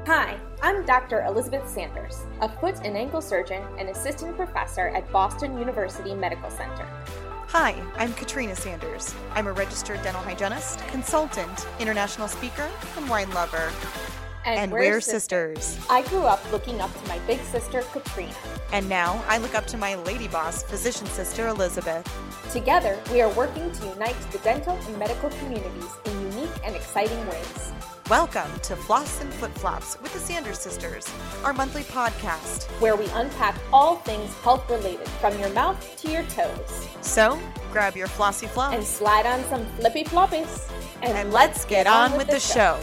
Hi, I'm Dr. Elizabeth Sanders, a foot and ankle surgeon and assistant professor at Boston University Medical Center. Hi, I'm Katrina Sanders. I'm a registered dental hygienist, consultant, international speaker, and wine lover. And we're sisters. I grew up looking up to my big sister, Katrina. And now I look up to my lady boss, physician sister, Elizabeth. Together, we are working to unite the dental and medical communities in unique and exciting ways. Welcome to Floss and Flip Flops with the Sanders Sisters, our monthly podcast, where we unpack all things health-related from your mouth to your toes. So, grab your flossy flops and slide on some flippy floppies. And let's get on with the show.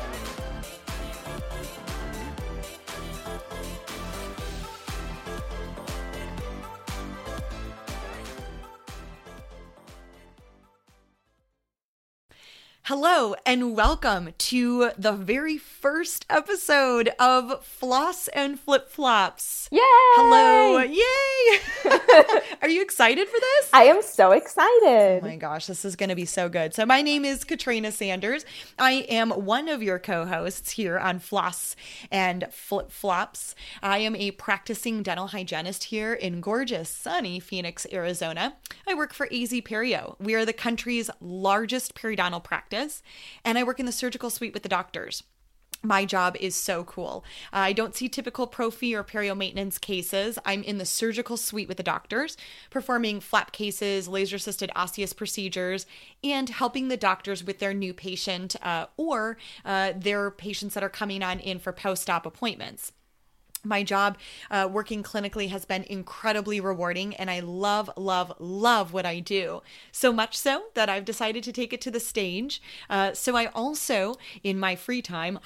Hello and welcome to the very first episode of Floss and Flip Flops. Yay! Hello, yay! Are you excited for this? I am so excited. Oh my gosh, this is going to be so good. So my name is Katrina Sanders. I am one of your co-hosts here on Floss and Flip Flops. I am a practicing dental hygienist here in gorgeous, sunny Phoenix, Arizona. I work for AZ Perio. We are the country's largest periodontal practice. And I work in the surgical suite with the doctors. My job is so cool. I don't see typical prophy or perio maintenance cases. I'm in the surgical suite with the doctors, performing flap cases, laser-assisted osseous procedures, and helping the doctors with their new patient or their patients that are coming on in for post-op appointments. My job working clinically has been incredibly rewarding, and I love, love, love what I do. So much so that I've decided to take it to the stage. So I also, in my free time,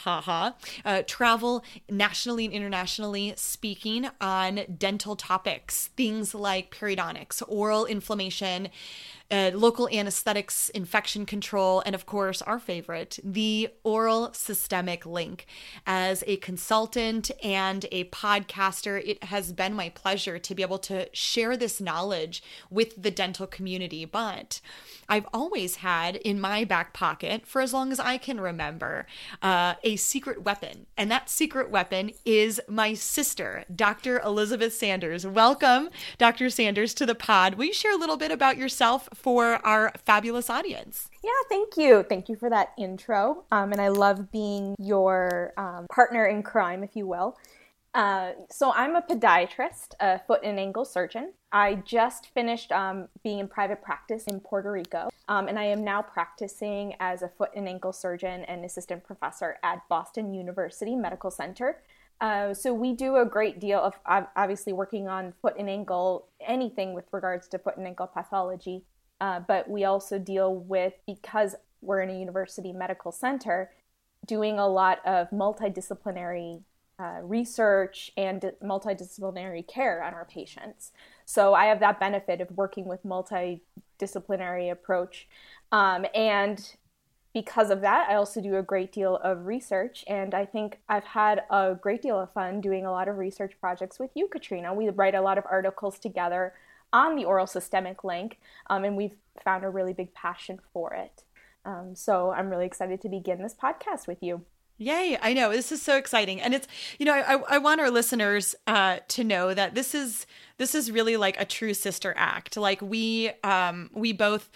travel nationally and internationally speaking on dental topics, things like periodontics, oral inflammation, local anesthetics, infection control, and of course, our favorite, the oral systemic link. As a consultant and a podcaster, it has been my pleasure to be able to share this knowledge with the dental community. But I've always had in my back pocket, for as long as I can remember, a secret weapon. And that secret weapon is my sister, Dr. Elizabeth Sanders. Welcome, Dr. Sanders, to the pod. Will you share a little bit about yourself for our fabulous audience? Yeah, thank you. Thank you for that intro. And I love being your partner in crime, if you will. So I'm a podiatrist, a foot and ankle surgeon. I just finished being in private practice in Puerto Rico, and I am now practicing as a foot and ankle surgeon and assistant professor at Boston University Medical Center. So we do a great deal of obviously working on foot and ankle, anything with regards to foot and ankle pathology, but we also deal with, because we're in a university medical center, doing a lot of multidisciplinary research and multidisciplinary care on our patients. So I have that benefit of working with multidisciplinary approach. And because of that, I also do a great deal of research. And I think I've had a great deal of fun doing a lot of research projects with you, Katrina. We write a lot of articles together on the oral systemic link, and we've found a really big passion for it. So I'm really excited to begin this podcast with you. Yay. I know. This is so exciting. And it's, I want our listeners to know that this is really like a true sister act. Like we both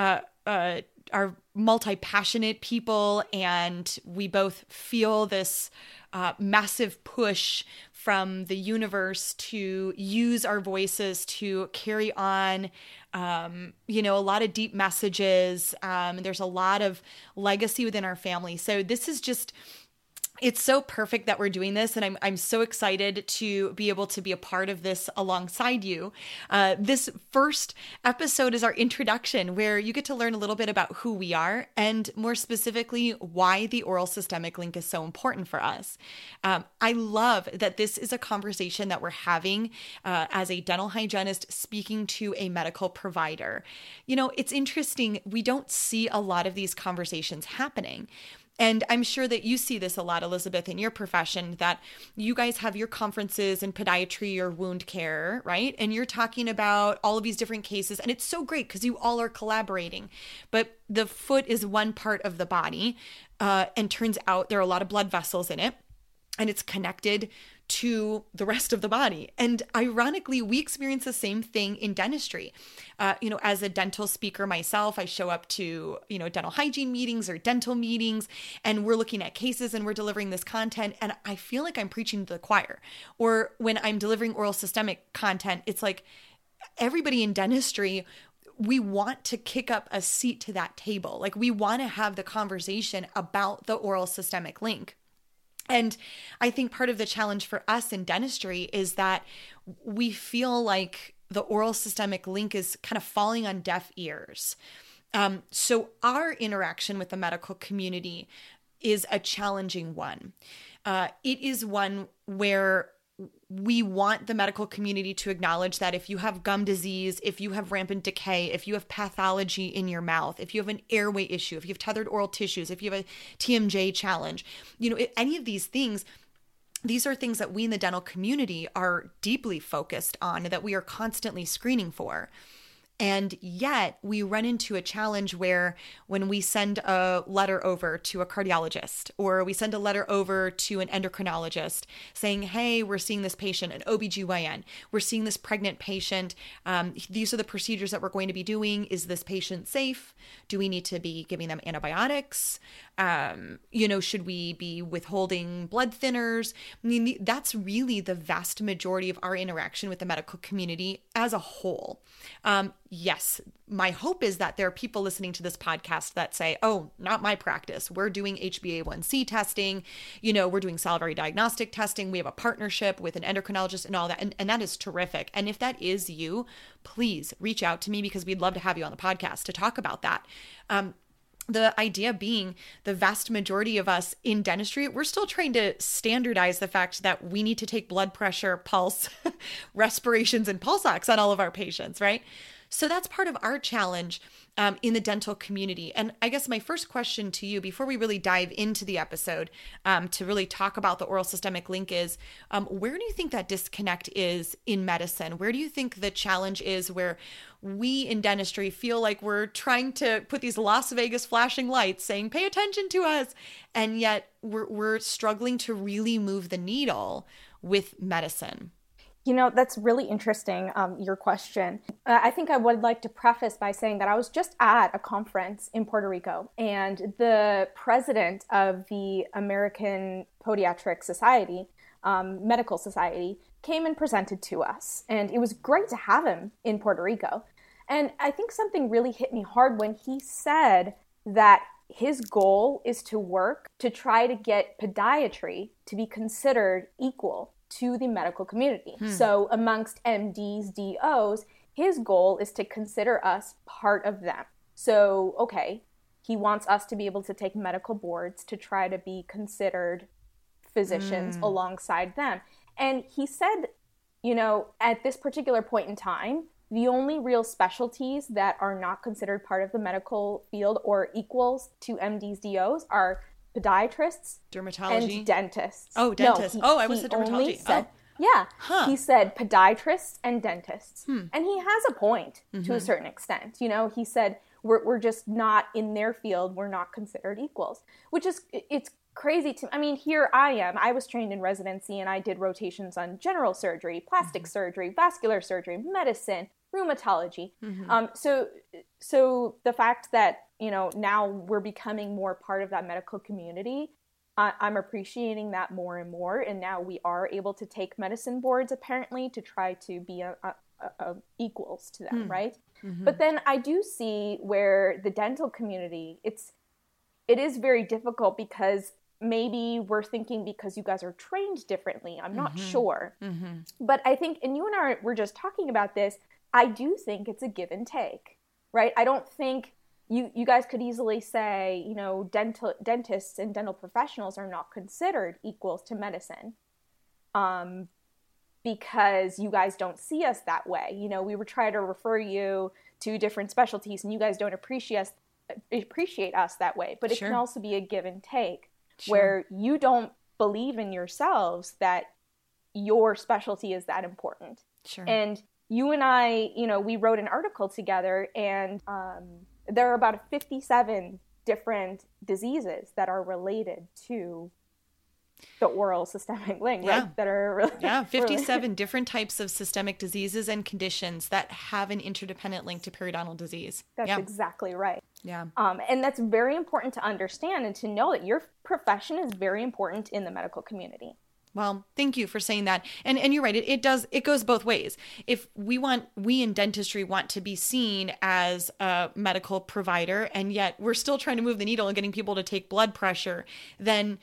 are multi-passionate people, and we both feel this massive push from the universe to use our voices to carry on, a lot of deep messages. There's a lot of legacy within our family. So this is just, it's so perfect that we're doing this, and I'm so excited to be able to be a part of this alongside you. This first episode is our introduction, where you get to learn a little bit about who we are, and more specifically, why the oral systemic link is so important for us. I love that this is a conversation that we're having as a dental hygienist speaking to a medical provider. It's interesting. We don't see a lot of these conversations happening. And I'm sure that you see this a lot, Elizabeth, in your profession, that you guys have your conferences in podiatry or wound care, right? And you're talking about all of these different cases. And it's so great because you all are collaborating. But the foot is one part of the body. And turns out there are a lot of blood vessels in it. and it's connected to the rest of the body. And ironically, we experience the same thing in dentistry. As a dental speaker myself, I show up to, dental hygiene meetings or dental meetings, and we're looking at cases and we're delivering this content. And I feel like I'm preaching to the choir. Or when I'm delivering oral systemic content, it's like everybody in dentistry, we want to kick up a seat to that table. Like we want to have the conversation about the oral systemic link. And I think part of the challenge for us in dentistry is that we feel like the oral systemic link is kind of falling on deaf ears. So our interaction with the medical community is a challenging one. It is one where we want the medical community to acknowledge that if you have gum disease, if you have rampant decay, if you have pathology in your mouth, if you have an airway issue, if you have tethered oral tissues, if you have a TMJ challenge, any of these things, these are things that we in the dental community are deeply focused on, that we are constantly screening for. And yet we run into a challenge where when we send a letter over to a cardiologist, or we send a letter over to an endocrinologist saying, hey, we're seeing this patient, an OBGYN, we're seeing this pregnant patient. These are the procedures that we're going to be doing. Is this patient safe? Do we need to be giving them antibiotics? Should we be withholding blood thinners? I mean, that's really the vast majority of our interaction with the medical community as a whole. Yes, my hope is that there are people listening to this podcast that say, oh, not my practice. We're doing HbA1c testing. We're doing salivary diagnostic testing. We have a partnership with an endocrinologist and all that. And that is terrific. And if that is you, please reach out to me, because we'd love to have you on the podcast to talk about that. The idea being the vast majority of us in dentistry, we're still trying to standardize the fact that we need to take blood pressure, pulse, respirations, and pulse ox on all of our patients, right? So that's part of our challenge in the dental community. And I guess my first question to you, before we really dive into the episode to really talk about the oral systemic link, is where do you think that disconnect is in medicine? Where do you think the challenge is where we in dentistry feel like we're trying to put these Las Vegas flashing lights saying, pay attention to us, and yet we're struggling to really move the needle with medicine? That's really interesting, your question. I think I would like to preface by saying that I was just at a conference in Puerto Rico, and the president of the American Podiatric Society, Medical Society, came and presented to us. And it was great to have him in Puerto Rico. And I think something really hit me hard when he said that his goal is to work to try to get podiatry to be considered equal to the medical community. So amongst MDs, DOs, his goal is to consider us part of them. So, okay, he wants us to be able to take medical boards to try to be considered physicians alongside them. And he said, at this particular point in time, the only real specialties that are not considered part of the medical field or equals to MDs, DOs are podiatrists, dermatology, and dentists. Oh, dentists. I was said dermatology. He said podiatrists and dentists. And he has a point to a certain extent. He said we're just not in their field. We're not considered equals, which is, it's crazy to me. I mean, here I am. I was trained in residency and I did rotations on general surgery, plastic surgery, vascular surgery, medicine, rheumatology. So the fact that, now we're becoming more part of that medical community, I'm appreciating that more and more. And now we are able to take medicine boards, apparently, to try to be equals to them, right? But then I do see where the dental community, it is very difficult, because maybe we're thinking because you guys are trained differently. I'm not sure. But I think, and you and I were just talking about this, I do think it's a give and take, right? I don't think you guys could easily say, dentists and dental professionals are not considered equals to medicine because you guys don't see us that way. We were trying to refer you to different specialties and you guys don't appreciate us that way. But it can also be a give and take where you don't believe in yourselves that your specialty is that important. And you and I, we wrote an article together, and there are about 57 different diseases that are related to the oral systemic link, Yeah. right? That are really, Yeah, 57 different types of systemic diseases and conditions that have an interdependent link to periodontal disease. That's Yeah. exactly right. Yeah. And that's very important to understand and to know that your profession is very important in the medical community. Well, thank you for saying that. And you're right. It goes both ways. If we in dentistry want to be seen as a medical provider, and yet we're still trying to move the needle and getting people to take blood pressure, then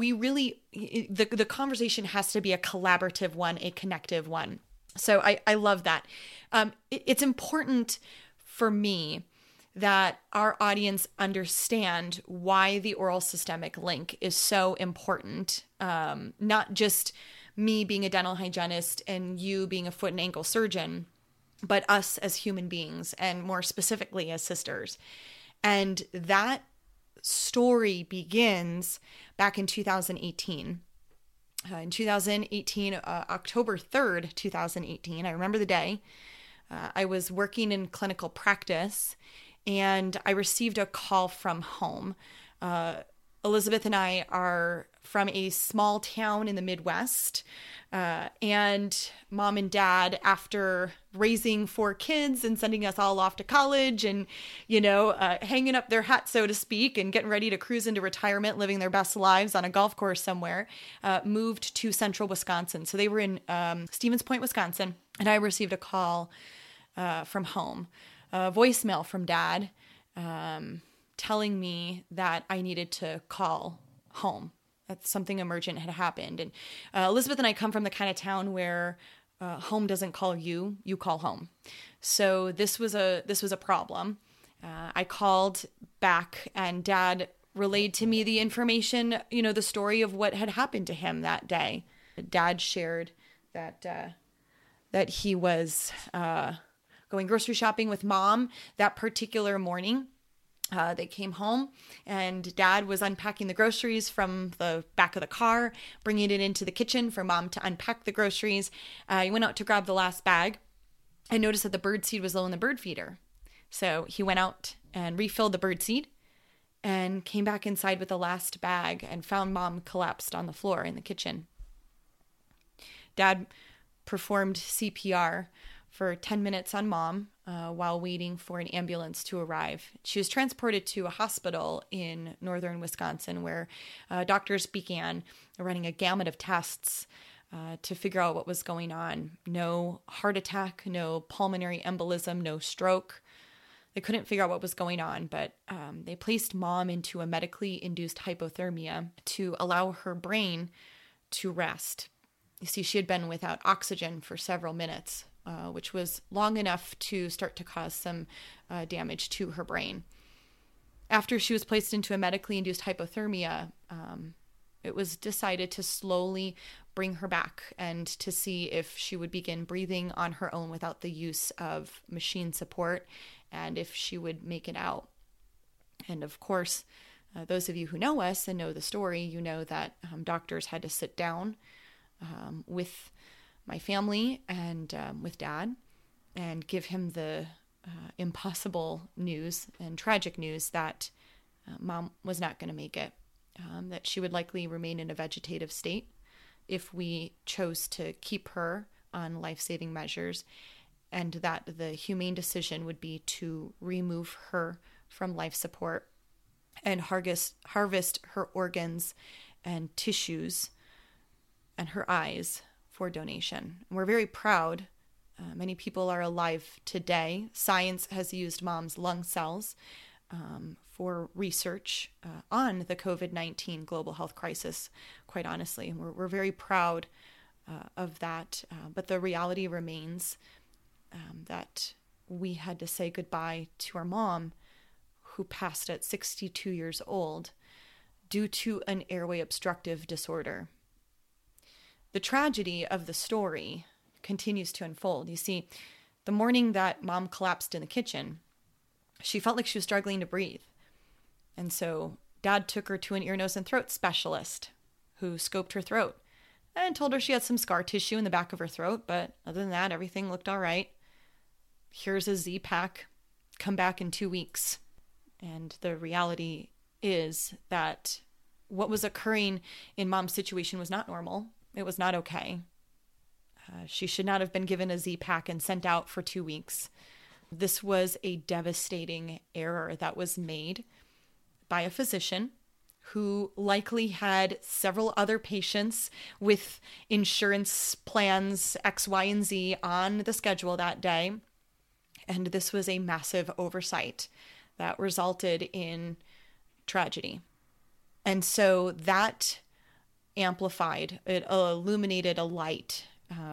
the conversation has to be a collaborative one, a connective one. So I love that. It's important for me that our audience understand why the oral systemic link is so important. Not just me being a dental hygienist and you being a foot and ankle surgeon, but us as human beings, and more specifically as sisters. And that story begins back in 2018. In 2018, October 3rd, 2018, I remember the day, I was working in clinical practice, and I received a call from home. Elizabeth and I are from a small town in the Midwest, and mom and dad, after raising 4 kids and sending us all off to college and, hanging up their hat, so to speak, and getting ready to cruise into retirement, living their best lives on a golf course somewhere, moved to central Wisconsin. So they were in Stevens Point, Wisconsin, and I received a call from home. A voicemail from dad telling me that I needed to call home. That something emergent had happened. And Elizabeth and I come from the kind of town where home doesn't call you, you call home. So this was a problem. I called back, and dad relayed to me the information, the story of what had happened to him that day. Dad shared that he was going grocery shopping with mom that particular morning. They came home, and dad was unpacking the groceries from the back of the car, bringing it into the kitchen for mom to unpack the groceries. He went out to grab the last bag and noticed that the bird seed was low in the bird feeder. So he went out and refilled the bird seed and came back inside with the last bag and found mom collapsed on the floor in the kitchen. Dad performed CPR for 10 minutes on mom while waiting for an ambulance to arrive. She was transported to a hospital in northern Wisconsin where doctors began running a gamut of tests to figure out what was going on. No heart attack, no pulmonary embolism, no stroke. They couldn't figure out what was going on, but they placed mom into a medically induced hypothermia to allow her brain to rest. You see, she had been without oxygen for several minutes, which was long enough to start to cause some damage to her brain. After she was placed into a medically induced hypothermia, it was decided to slowly bring her back and to see if she would begin breathing on her own without the use of machine support, and if she would make it out. And of course, those of you who know us and know the story, you know that doctors had to sit down with my family and with dad and give him the impossible news and tragic news that mom was not going to make it, that she would likely remain in a vegetative state if we chose to keep her on life-saving measures, and that the humane decision would be to remove her from life support and harvest her organs and tissues and her eyes for donation. And we're very proud. Many people are alive today. Science has used mom's lung cells for research on the COVID-19 global health crisis, quite honestly. We're very proud of that. But the reality remains that we had to say goodbye to our mom, who passed at 62 years old due to an airway obstructive disorder. The tragedy of the story continues to unfold. You see, the morning that mom collapsed in the kitchen, she felt like she was struggling to breathe. And so dad took her to an ear, nose, and throat specialist who scoped her throat and told her she had some scar tissue in the back of her throat, but other than that, everything looked all right. Here's a Z-Pak. Come back in 2 weeks. And the reality is that what was occurring in Mom's situation was not normal. It was not okay. She should not have been given a Z-Pak and sent out for 2 weeks. This was a devastating error that was made by a physician who likely had several other patients with insurance plans X, Y, and Z on the schedule that day. And this was a massive oversight that resulted in tragedy. And so that amplified, it illuminated a light.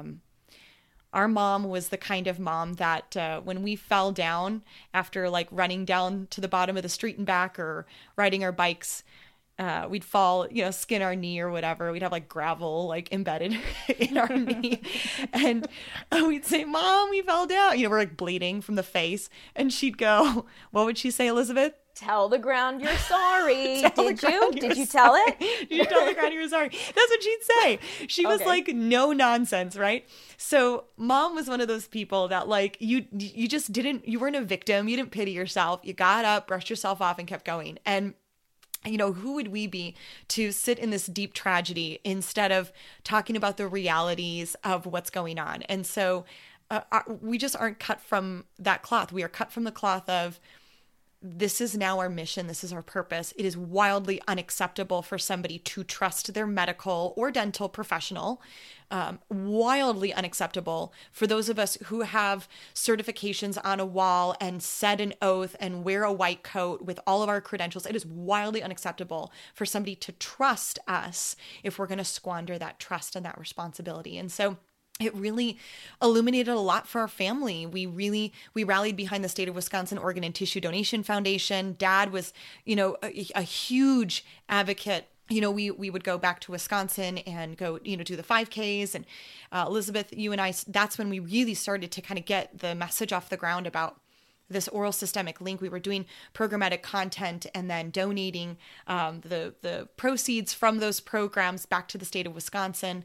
Our mom was the kind of mom that when we fell down after like running down to the bottom of the street and back or riding our bikes, we'd fall, skin our knee or whatever. We'd have like gravel like embedded in our knee. And we'd say, Mom, we fell down. We're like bleeding from the face. And she'd go, what would she say, Elizabeth? Tell the ground you're sorry. Did you tell it? Did you tell the ground you were sorry? That's what she'd say. She was like, no nonsense, right? So Mom was one of those people that like, you just didn't, you weren't a victim. You didn't pity yourself. You got up, brushed yourself off and kept going. And who would we be to sit in this deep tragedy instead of talking about the realities of what's going on? And so we just aren't cut from that cloth. We are cut from the cloth of, this is now our mission. This is our purpose. It is wildly unacceptable for somebody to trust their medical or dental professional. Wildly unacceptable for those of us who have certifications on a wall and said an oath and wear a white coat with all of our credentials. It is wildly unacceptable for somebody to trust us if we're going to squander that trust and that responsibility. And so it really illuminated a lot for our family. We rallied behind the State of Wisconsin Organ and Tissue Donation Foundation. Dad was, a huge advocate. We would go back to Wisconsin and go, do the 5Ks. And Elizabeth, you and I, that's when we really started to kind of get the message off the ground about this oral systemic link. We were doing programmatic content and then donating the proceeds from those programs back to the state of Wisconsin.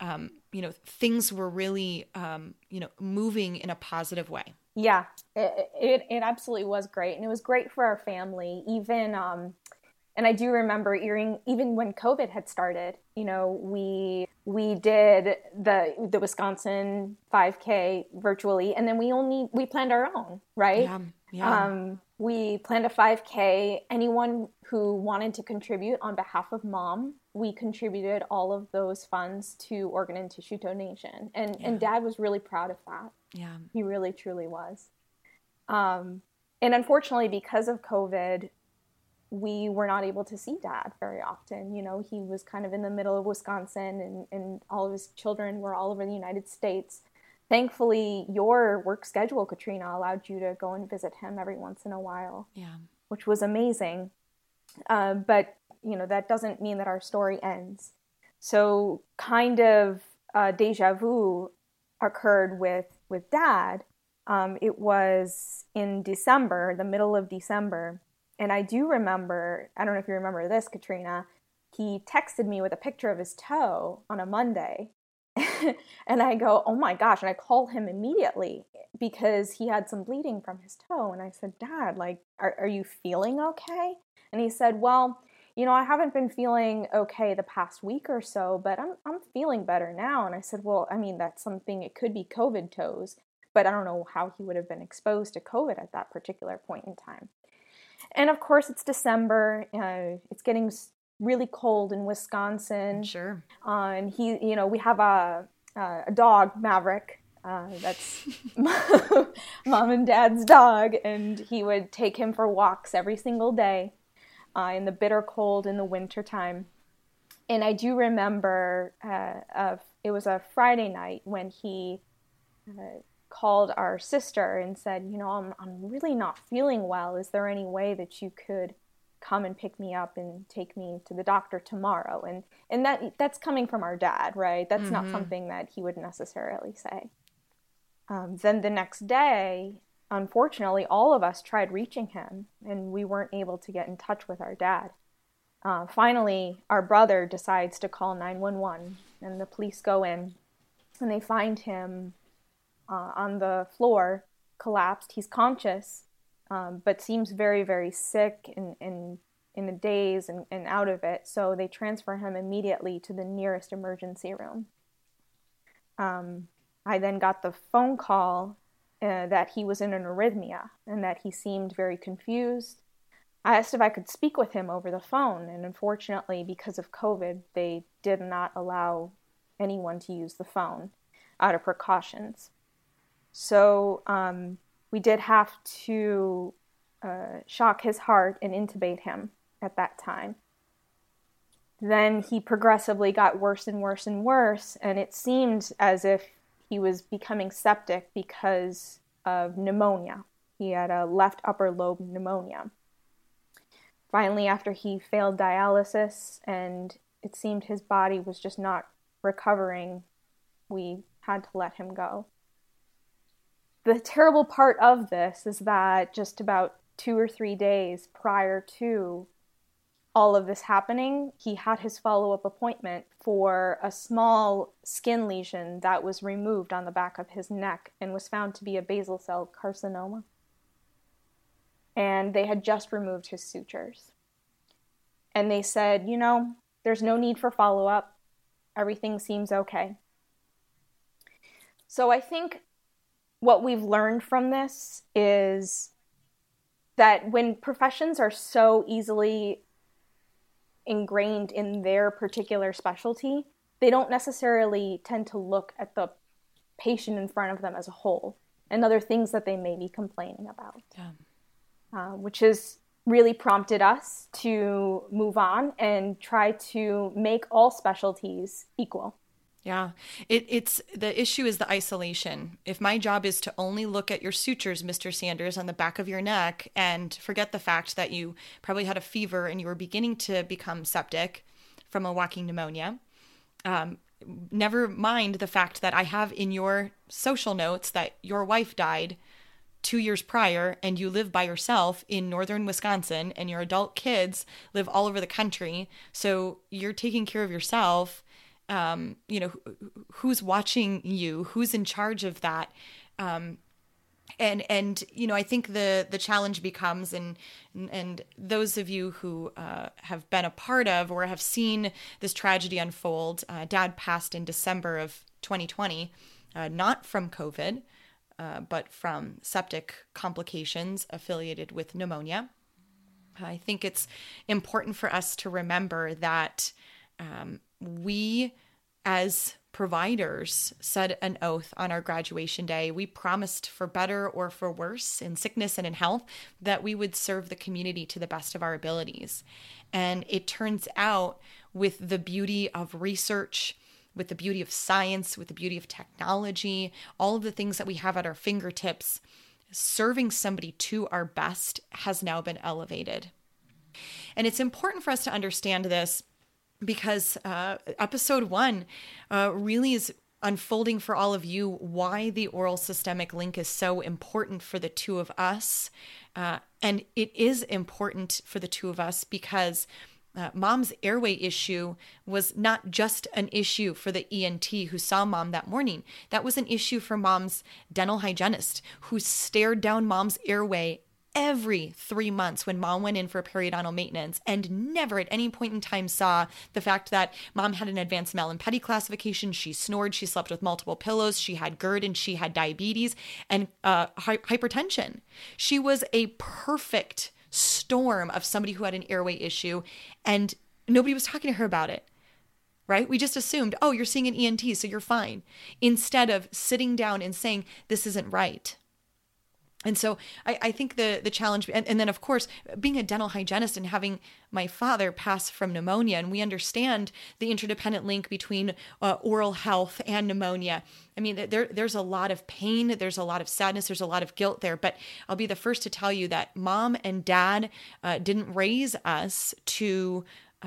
Things were really, moving in a positive way. Yeah, it absolutely was great. And it was great for our family. Even, and I do remember even when COVID had started, we did the Wisconsin 5K virtually, and then we planned our own, right? Yeah. We planned a 5K. Anyone who wanted to contribute on behalf of Mom, we contributed all of those funds to organ and tissue donation. And Dad was really proud of that. Yeah. He really, truly was. And unfortunately, because of COVID, we were not able to see Dad very often. He was kind of in the middle of Wisconsin and all of his children were all over the United States. Thankfully, your work schedule, Katrina, allowed you to go and visit him every once in a while, which was amazing. But, that doesn't mean that our story ends. So kind of deja vu occurred with Dad. It was in December, the middle of December. And I do remember, I don't know if you remember this, Katrina, he texted me with a picture of his toe on a Monday. And I go, oh my gosh. And I called him immediately because he had some bleeding from his toe. And I said, Dad, are you feeling okay? And he said, well, I haven't been feeling okay the past week or so, but I'm feeling better now. And I said, well, that's something, it could be COVID toes, but I don't know how he would have been exposed to COVID at that particular point in time. And of course, it's December. It's getting really cold in Wisconsin. Sure. And we have a dog, Maverick. That's Mom and Dad's dog, and he would take him for walks every single day in the bitter cold in the wintertime. And I do remember it was a Friday night when he called our sister and said, I'm really not feeling well. Is there any way that you could come and pick me up and take me to the doctor tomorrow? And that's coming from our dad, right? That's not something that he would necessarily say. Then the next day, unfortunately, all of us tried reaching him and we weren't able to get in touch with our dad. Finally, our brother decides to call 911 and the police go in and they find him on the floor, collapsed. He's conscious, but seems very, very sick and in a daze and out of it. So they transfer him immediately to the nearest emergency room. I then got the phone call that he was in an arrhythmia and that he seemed very confused. I asked if I could speak with him over the phone, and unfortunately, because of COVID, they did not allow anyone to use the phone out of precautions. So we did have to shock his heart and intubate him at that time. Then he progressively got worse and worse and worse, and it seemed as if he was becoming septic because of pneumonia. He had a left upper lobe pneumonia. Finally, after he failed dialysis and it seemed his body was just not recovering, we had to let him go. The terrible part of this is that just about 2 or 3 days prior to all of this happening, he had his follow-up appointment for a small skin lesion that was removed on the back of his neck and was found to be a basal cell carcinoma. And they had just removed his sutures. And they said, there's no need for follow-up. Everything seems okay. So I think what we've learned from this is that when professions are so easily ingrained in their particular specialty, they don't necessarily tend to look at the patient in front of them as a whole and other things that they may be complaining about, which has really prompted us to move on and try to make all specialties equal. Yeah, it's the issue is the isolation. If my job is to only look at your sutures, Mr. Sanders, on the back of your neck and forget the fact that you probably had a fever and you were beginning to become septic from a walking pneumonia, never mind the fact that I have in your social notes that your wife died 2 years prior and you live by yourself in northern Wisconsin and your adult kids live all over the country. So you're taking care of yourself. Who's watching you, who's in charge of that. And I think the challenge becomes, and those of you who have been a part of or have seen this tragedy unfold, Dad passed in December of 2020, not from COVID, but from septic complications affiliated with pneumonia. I think it's important for us to remember that we, as providers, said an oath on our graduation day. We promised, for better or for worse, in sickness and in health, that we would serve the community to the best of our abilities. And it turns out, with the beauty of research, with the beauty of science, with the beauty of technology, all of the things that we have at our fingertips, serving somebody to our best has now been elevated. And it's important for us to understand this because episode 1 really is unfolding for all of you why the oral systemic link is so important for the two of us. And it is important for the two of us because Mom's airway issue was not just an issue for the ENT who saw Mom that morning. That was an issue for Mom's dental hygienist who stared down Mom's airway every 3 months when Mom went in for periodontal maintenance and never at any point in time saw the fact that Mom had an advanced Mallampati classification. She snored, she slept with multiple pillows, she had GERD, and she had diabetes and hypertension. She was a perfect storm of somebody who had an airway issue, and nobody was talking to her about it. Right? We just assumed, oh, you're seeing an ENT, so you're fine, instead of sitting down and saying, this isn't right. And so I think the challenge, and then of course, being a dental hygienist and having my father pass from pneumonia, and we understand the interdependent link between oral health and pneumonia. I mean, there's a lot of pain, there's a lot of sadness, there's a lot of guilt there, but I'll be the first to tell you that Mom and Dad didn't raise us to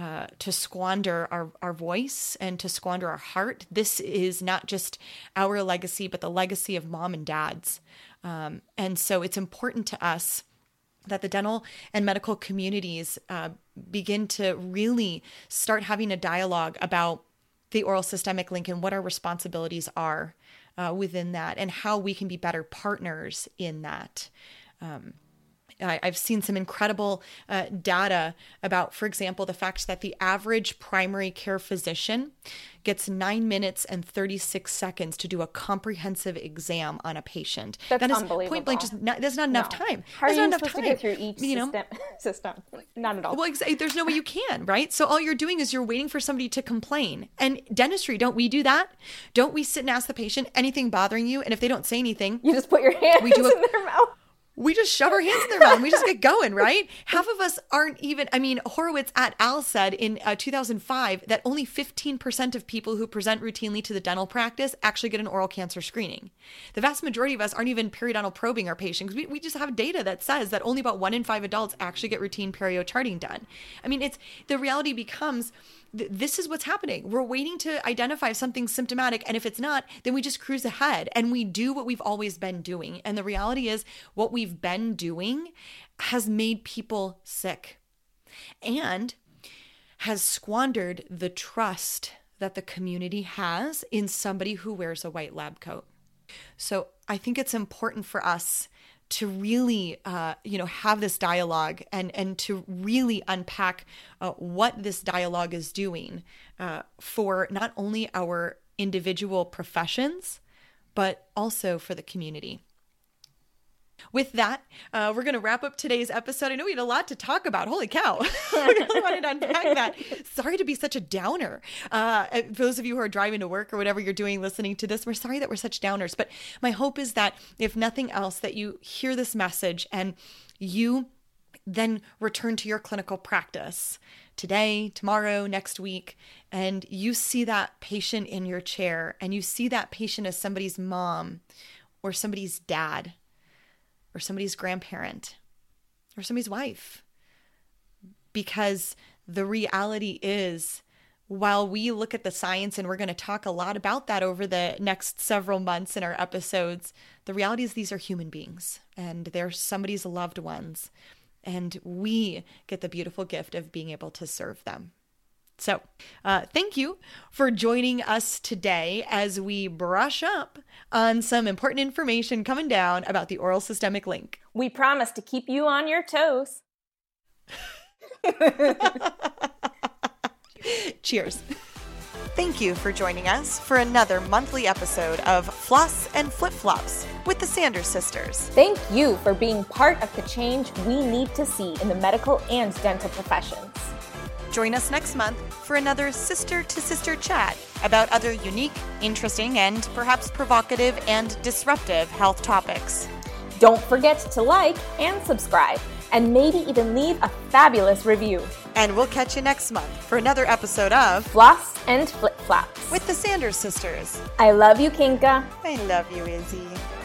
squander our voice and to squander our heart. This is not just our legacy, but the legacy of Mom and Dad's. And so it's important to us that the dental and medical communities begin to really start having a dialogue about the oral systemic link and what our responsibilities are within that and how we can be better partners in that. I've seen some incredible data about, for example, the fact that the average primary care physician gets 9 minutes and 36 seconds to do a comprehensive exam on a patient. That's that is unbelievable. Point blank, that's not enough time. How are that's you not supposed enough to time. get through each system? Not at all. Well, there's no way you can, right? So all you're doing is you're waiting for somebody to complain. And dentistry, don't we do that? Don't we sit and ask the patient, anything bothering you? And if they don't say anything, you just put your hands in their mouth. We just shove our hands in their mouth and we just get going, right? Half of us aren't even, Horowitz et al. Said in 2005 that only 15% of people who present routinely to the dental practice actually get an oral cancer screening. The vast majority of us aren't even periodontal probing our patients. We just have data that says that only about 1 in 5 adults actually get routine perio charting done. The reality becomes, this is what's happening. We're waiting to identify if something's symptomatic. And if it's not, then we just cruise ahead and we do what we've always been doing. And the reality is what we've been doing has made people sick and has squandered the trust that the community has in somebody who wears a white lab coat. So I think it's important for us to really, have this dialogue and to really unpack what this dialogue is doing for not only our individual professions, but also for the community. With that, we're going to wrap up today's episode. I know we had a lot to talk about. Holy cow. I really wanted to unpack that. Sorry to be such a downer. For those of you who are driving to work or whatever you're doing listening to this, we're sorry that we're such downers. But my hope is that if nothing else, that you hear this message and you then return to your clinical practice today, tomorrow, next week, and you see that patient in your chair and you see that patient as somebody's mom or somebody's dad or somebody's grandparent, or somebody's wife. Because the reality is, while we look at the science, and we're going to talk a lot about that over the next several months in our episodes, the reality is these are human beings, and they're somebody's loved ones, and we get the beautiful gift of being able to serve them. So thank you for joining us today as we brush up on some important information coming down about the oral systemic link. We promise to keep you on your toes. Cheers. Thank you for joining us for another monthly episode of Floss and Flip Flops with the Sanders Sisters. Thank you for being part of the change we need to see in the medical and dental professions. Join us next month for another sister-to-sister chat about other unique, interesting, and perhaps provocative and disruptive health topics. Don't forget to like and subscribe, and maybe even leave a fabulous review. And we'll catch you next month for another episode of Floss and Flip Flops with the Sanders Sisters. I love you, Kinka. I love you, Izzy.